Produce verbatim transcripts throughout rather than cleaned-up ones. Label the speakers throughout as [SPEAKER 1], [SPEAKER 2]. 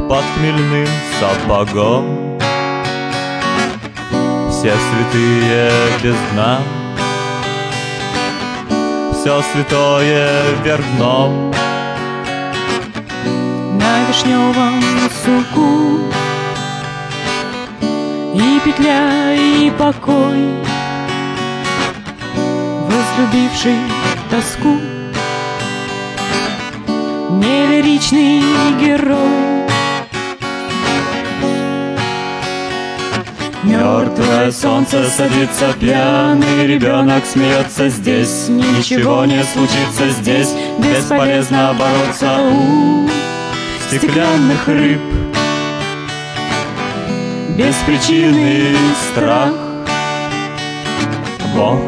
[SPEAKER 1] под хмельным сапогом. Все святые без дна, все святое вверх дном.
[SPEAKER 2] На вишневом суку и петля, и покой, возлюбивший тоску, не лиричный герой.
[SPEAKER 1] Мертвое солнце садится, пьяный ребенок смеется здесь. Ничего не случится здесь, бесполезно бороться у стеклянных рыб. Беспричинный страх. Бог,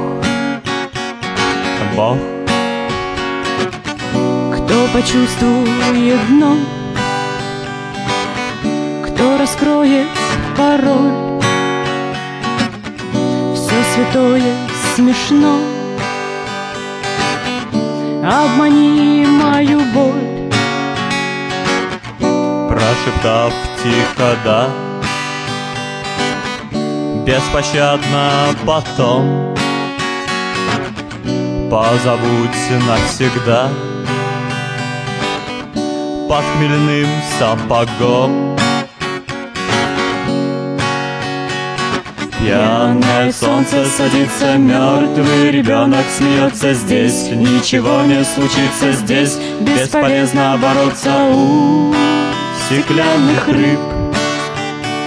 [SPEAKER 1] Бог.
[SPEAKER 2] Кто почувствует дно, кто раскроет пароль, все святое смешно, обмани мою боль.
[SPEAKER 1] Прошептав тихо «да», беспощадно потом позабудь навсегда под хмельным сапогом. Пьяное солнце садится, мертвый ребенок смеется здесь. Ничего не случится здесь, бесполезно бороться у стеклянных рыб.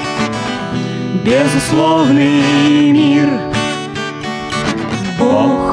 [SPEAKER 1] Безусловный мир. Бог